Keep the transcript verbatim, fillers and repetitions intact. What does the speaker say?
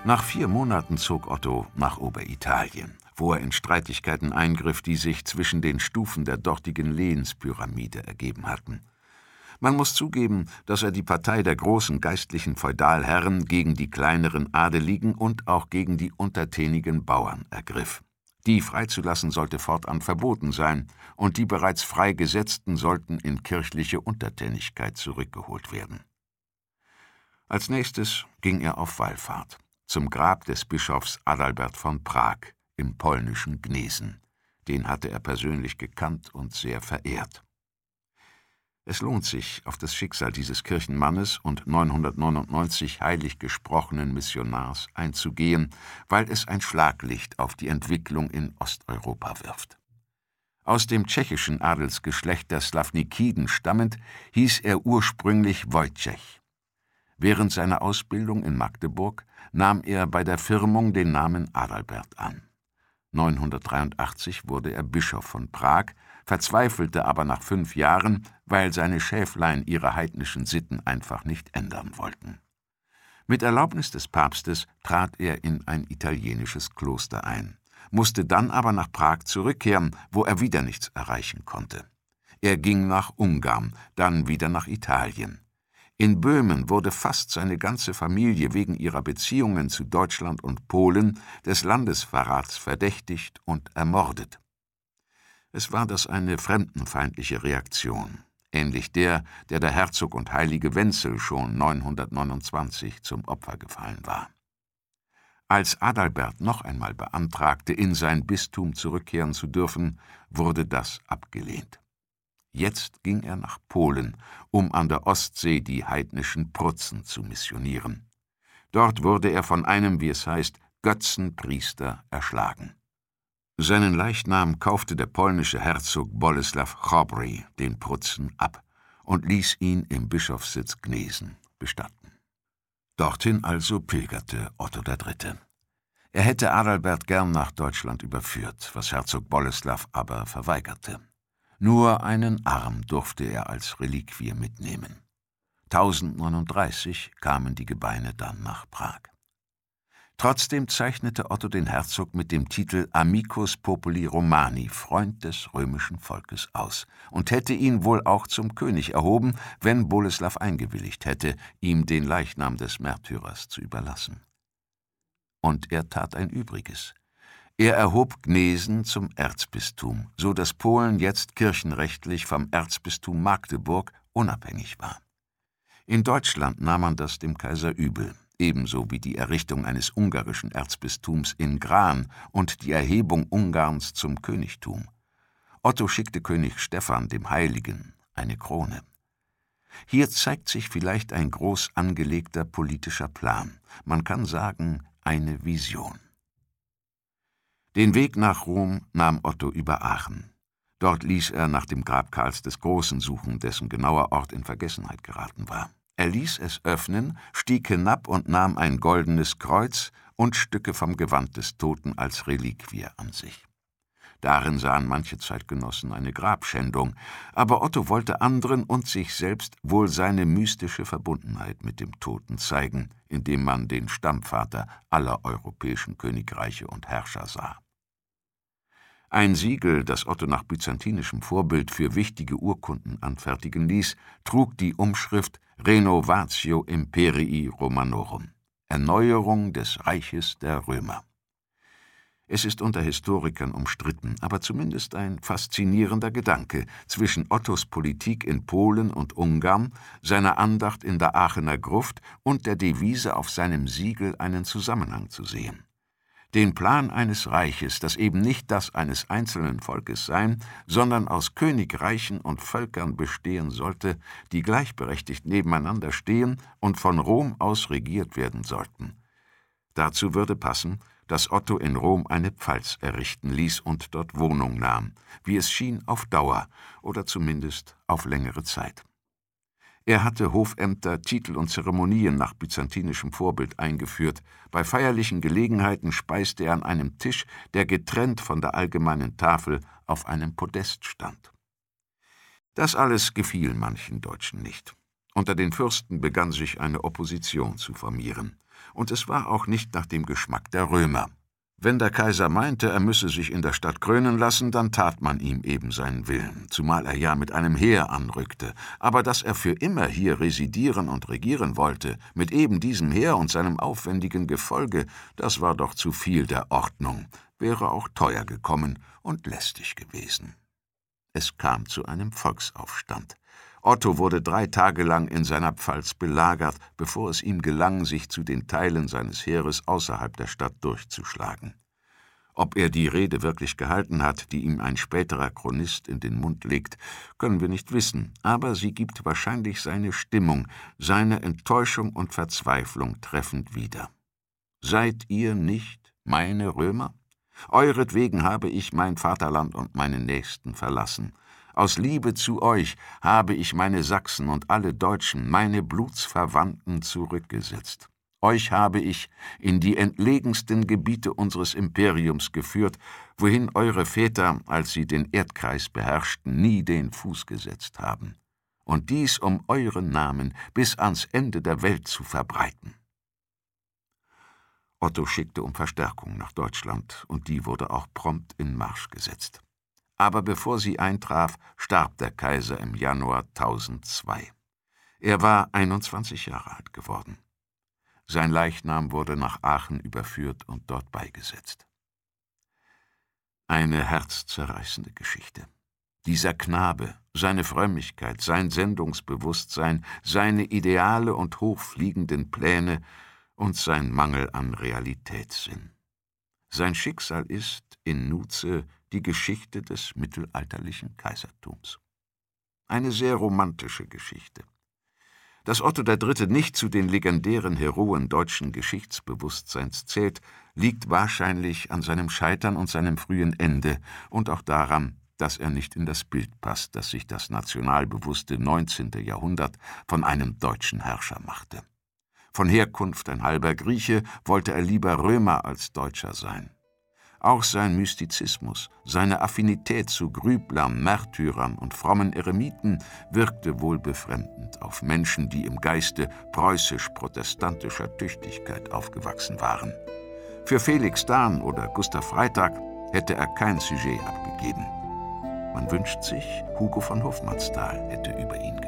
Nach vier Monaten zog Otto nach Oberitalien, wo er in Streitigkeiten eingriff, die sich zwischen den Stufen der dortigen Lehenspyramide ergeben hatten. Man muss zugeben, dass er die Partei der großen geistlichen Feudalherren gegen die kleineren Adeligen und auch gegen die untertänigen Bauern ergriff. Die freizulassen sollte fortan verboten sein, und die bereits Freigesetzten sollten in kirchliche Untertänigkeit zurückgeholt werden. Als nächstes ging er auf Wallfahrt zum Grab des Bischofs Adalbert von Prag im polnischen Gnesen. Den hatte er persönlich gekannt und sehr verehrt. Es lohnt sich, auf das Schicksal dieses Kirchenmannes und neunhundertneunundneunzig heilig gesprochenen Missionars einzugehen, weil es ein Schlaglicht auf die Entwicklung in Osteuropa wirft. Aus dem tschechischen Adelsgeschlecht der Slavnikiden stammend, hieß er ursprünglich Wojciech. Während seiner Ausbildung in Magdeburg nahm er bei der Firmung den Namen Adalbert an. neunhundertdreiundachtzig wurde er Bischof von Prag, verzweifelte aber nach fünf Jahren, weil seine Schäflein ihre heidnischen Sitten einfach nicht ändern wollten. Mit Erlaubnis des Papstes trat er in ein italienisches Kloster ein, musste dann aber nach Prag zurückkehren, wo er wieder nichts erreichen konnte. Er ging nach Ungarn, dann wieder nach Italien. In Böhmen wurde fast seine ganze Familie wegen ihrer Beziehungen zu Deutschland und Polen des Landesverrats verdächtigt und ermordet. Es war das eine fremdenfeindliche Reaktion, ähnlich der, der der Herzog und heilige Wenzel schon neunhundertneunundzwanzig zum Opfer gefallen war. Als Adalbert noch einmal beantragte, in sein Bistum zurückkehren zu dürfen, wurde das abgelehnt. Jetzt ging er nach Polen, um an der Ostsee die heidnischen Prutzen zu missionieren. Dort wurde er von einem, wie es heißt, Götzenpriester erschlagen. Seinen Leichnam kaufte der polnische Herzog Boleslaw Chrobry den Prutzen ab und ließ ihn im Bischofssitz Gnesen bestatten. Dorthin also pilgerte Otto der Dritte. Er hätte Adalbert gern nach Deutschland überführt, was Herzog Boleslaw aber verweigerte. Nur einen Arm durfte er als Reliquie mitnehmen. tausendneununddreißig kamen die Gebeine dann nach Prag. Trotzdem zeichnete Otto den Herzog mit dem Titel Amicus Populi Romani, Freund des römischen Volkes, aus und hätte ihn wohl auch zum König erhoben, wenn Boleslaw eingewilligt hätte, ihm den Leichnam des Märtyrers zu überlassen. Und er tat ein Übriges. Er erhob Gnesen zum Erzbistum, so dass Polen jetzt kirchenrechtlich vom Erzbistum Magdeburg unabhängig war. In Deutschland nahm man das dem Kaiser übel, ebenso wie die Errichtung eines ungarischen Erzbistums in Gran und die Erhebung Ungarns zum Königtum. Otto schickte König Stephan dem Heiligen eine Krone. Hier zeigt sich vielleicht ein groß angelegter politischer Plan, man kann sagen, eine Vision. Den Weg nach Rom nahm Otto über Aachen. Dort ließ er nach dem Grab Karls des Großen suchen, dessen genauer Ort in Vergessenheit geraten war. Er ließ es öffnen, stieg hinab und nahm ein goldenes Kreuz und Stücke vom Gewand des Toten als Reliquie an sich. Darin sahen manche Zeitgenossen eine Grabschändung, aber Otto wollte anderen und sich selbst wohl seine mystische Verbundenheit mit dem Toten zeigen, indem man den Stammvater aller europäischen Königreiche und Herrscher sah. Ein Siegel, das Otto nach byzantinischem Vorbild für wichtige Urkunden anfertigen ließ, trug die Umschrift Renovatio Imperii Romanorum, Erneuerung des Reiches der Römer. Es ist unter Historikern umstritten, aber zumindest ein faszinierender Gedanke, zwischen Ottos Politik in Polen und Ungarn, seiner Andacht in der Aachener Gruft und der Devise auf seinem Siegel einen Zusammenhang zu sehen. Den Plan eines Reiches, das eben nicht das eines einzelnen Volkes sein, sondern aus Königreichen und Völkern bestehen sollte, die gleichberechtigt nebeneinander stehen und von Rom aus regiert werden sollten. Dazu würde passen, dass Otto in Rom eine Pfalz errichten ließ und dort Wohnung nahm, wie es schien, auf Dauer oder zumindest auf längere Zeit. Er hatte Hofämter, Titel und Zeremonien nach byzantinischem Vorbild eingeführt. Bei feierlichen Gelegenheiten speiste er an einem Tisch, der getrennt von der allgemeinen Tafel auf einem Podest stand. Das alles gefiel manchen Deutschen nicht. Unter den Fürsten begann sich eine Opposition zu formieren. Und es war auch nicht nach dem Geschmack der Römer. Wenn der Kaiser meinte, er müsse sich in der Stadt krönen lassen, dann tat man ihm eben seinen Willen, zumal er ja mit einem Heer anrückte. Aber dass er für immer hier residieren und regieren wollte, mit eben diesem Heer und seinem aufwendigen Gefolge, das war doch zu viel der Ordnung, wäre auch teuer gekommen und lästig gewesen. Es kam zu einem Volksaufstand. Otto wurde drei Tage lang in seiner Pfalz belagert, bevor es ihm gelang, sich zu den Teilen seines Heeres außerhalb der Stadt durchzuschlagen. Ob er die Rede wirklich gehalten hat, die ihm ein späterer Chronist in den Mund legt, können wir nicht wissen, aber sie gibt wahrscheinlich seine Stimmung, seine Enttäuschung und Verzweiflung treffend wieder. »Seid ihr nicht meine Römer? Euretwegen habe ich mein Vaterland und meine Nächsten verlassen. Aus Liebe zu euch habe ich meine Sachsen und alle Deutschen, meine Blutsverwandten, zurückgesetzt. Euch habe ich in die entlegensten Gebiete unseres Imperiums geführt, wohin eure Väter, als sie den Erdkreis beherrschten, nie den Fuß gesetzt haben. Und dies, um euren Namen bis ans Ende der Welt zu verbreiten.« Otto schickte um Verstärkung nach Deutschland, und die wurde auch prompt in Marsch gesetzt. Aber bevor sie eintraf, starb der Kaiser im Januar tausendzwei. Er war einundzwanzig Jahre alt geworden. Sein Leichnam wurde nach Aachen überführt und dort beigesetzt. Eine herzzerreißende Geschichte. Dieser Knabe, seine Frömmigkeit, sein Sendungsbewusstsein, seine Ideale und hochfliegenden Pläne und sein Mangel an Realitätssinn. Sein Schicksal ist in Nutze die Geschichte des mittelalterlichen Kaisertums. Eine sehr romantische Geschichte. Dass Otto der Dritte nicht zu den legendären Heroen deutschen Geschichtsbewusstseins zählt, liegt wahrscheinlich an seinem Scheitern und seinem frühen Ende und auch daran, dass er nicht in das Bild passt, das sich das nationalbewusste neunzehnte Jahrhundert von einem deutschen Herrscher machte. Von Herkunft ein halber Grieche, wollte er lieber Römer als Deutscher sein. Auch sein Mystizismus, seine Affinität zu Grüblern, Märtyrern und frommen Eremiten wirkte wohl befremdend auf Menschen, die im Geiste preußisch-protestantischer Tüchtigkeit aufgewachsen waren. Für Felix Dahn oder Gustav Freytag hätte er kein Sujet abgegeben. Man wünscht sich, Hugo von Hofmannsthal hätte über ihn